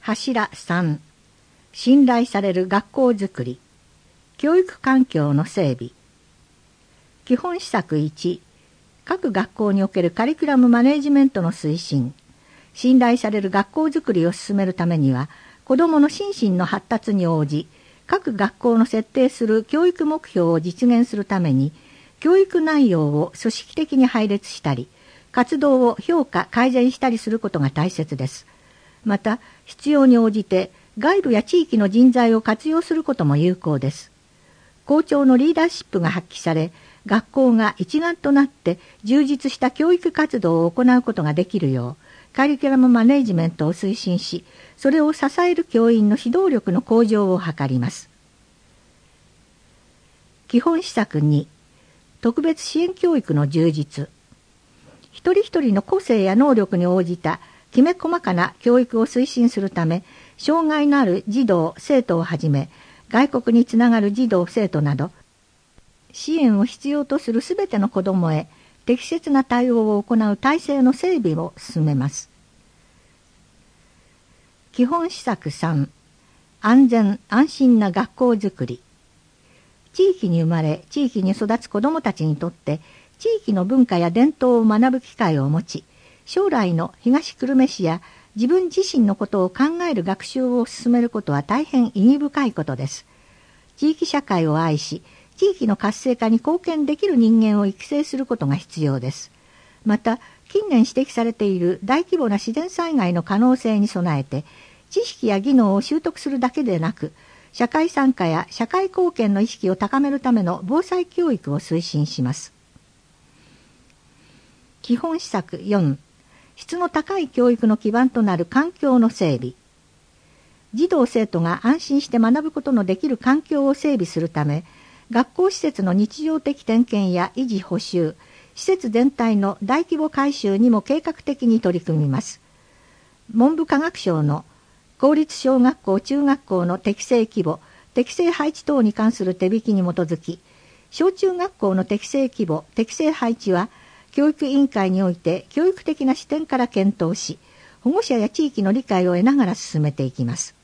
柱3、信頼される学校づくり、教育環境の整備。基本施策1、各学校におけるカリキュラムマネージメントの推進。信頼される学校づくりを進めるためには、子どもの心身の発達に応じ、各学校の設定する教育目標を実現するために、教育内容を組織的に配列したり、活動を評価・改善したりすることが大切です。また、必要に応じて外部や地域の人材を活用することも有効です。校長のリーダーシップが発揮され、学校が一丸となって充実した教育活動を行うことができるよう、カリキュラムマネージメントを推進し、それを支える教員の指導力の向上を図ります。基本施策2、特別支援教育の充実。一人一人の個性や能力に応じたきめ細かな教育を推進するため、障害のある児童・生徒をはじめ、外国につながる児童・生徒など、支援を必要とするすべての子どもへ適切な対応を行う体制の整備を進めます。基本施策3、安全・安心な学校づくり。地域に生まれ、地域に育つ子どもたちにとって、地域の文化や伝統を学ぶ機会を持ち、将来の東久留米市や自分自身のことを考える学習を進めることは大変意義深いことです。地域社会を愛し、地域の活性化に貢献できる人間を育成することが必要です。また、近年指摘されている大規模な自然災害の可能性に備えて、知識や技能を習得するだけでなく、社会参加や社会貢献の意識を高めるための防災教育を推進します。基本施策4、質の高い教育の基盤となる環境の整備。児童生徒が安心して学ぶことのできる環境を整備するため、学校施設の日常的点検や維持補修、施設全体の大規模改修にも計画的に取り組みます。文部科学省の公立小学校・中学校の適正規模、適正配置等に関する手引きに基づき、小中学校の適正規模、適正配置は、教育委員会において教育的な視点から検討し、保護者や地域の理解を得ながら進めていきます。